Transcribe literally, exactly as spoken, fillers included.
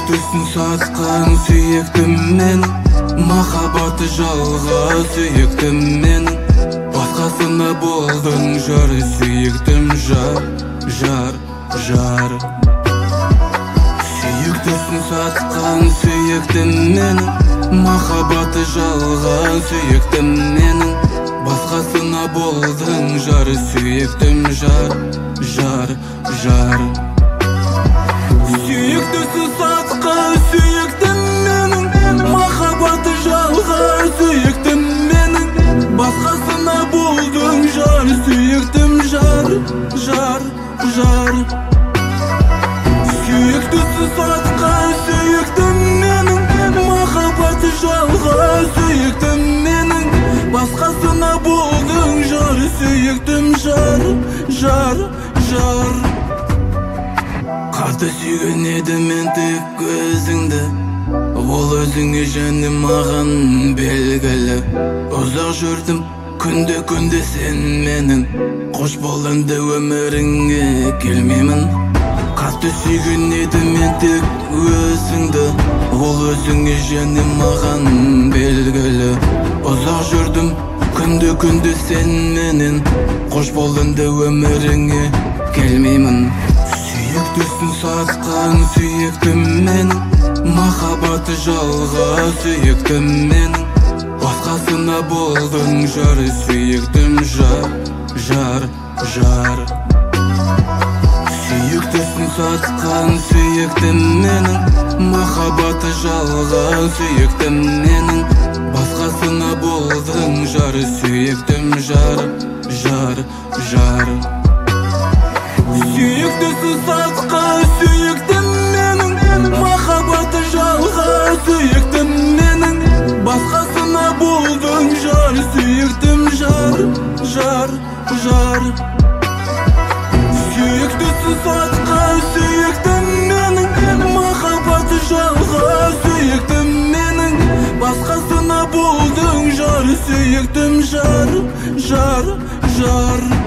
Сүйіктісін сатқан сүйіктім мен, махаббаты жалға сүйіктім мен. Басқасына болдың жар, сүйіктім жар, жар, жар. Сүйіктісін сатқан сүйіктім мен, махаббаты жалға сүйіктім мен. Басқасына болдың жар, сүйіктім жар, жар, жар. Сүйіктісін сатқан сүйіктім менің, махаббаты жалға сүйіктім менің. Басқасына болдың жар, сүйіктім жар, жар, жар. Сүйіктісін сатқан сүйіктім менің, махаббаты жалға сүйіктім менің. Басқасына болдың жар, сүйіктім жар, жар, жар. Қатты сүйген едім мен тек өзіңді, ол өзіңе және маған белгілі. Ұзақ жүрдім күнде күнде сен менің, қош бол енді өміріңе келмеймін. Қатты сүйген едім мен тек өзіңді, ол өзіңе және маған белгілі. Ұзақ жүрдім күнде күнде сен менен, қош бол енді өміріңе келмеймін. Сүйіктісін сатқан сүйіктім мен, махаббаты жалға сүйіктім мен. Басқасына болдың жар, сүйіктім жар, жар, жар. Сүйіктісін сатқан сүйіктім менің, махаббаты жалға сүйіктім менің. Басқасына болдың жар, сүйіктім жар, жар, жар. Сүйіктісін сатқан сүйіктім менің, махаббаты жалға сүйіктім менің. Басқасына болдың жар, сүйіктім жар, жар, жар. Сүйіктісін сатқан сүйіктім менің, махаббаты жалға сүйіктім менің. Басқасына болдың жар, сүйіктім жар, жар, жар.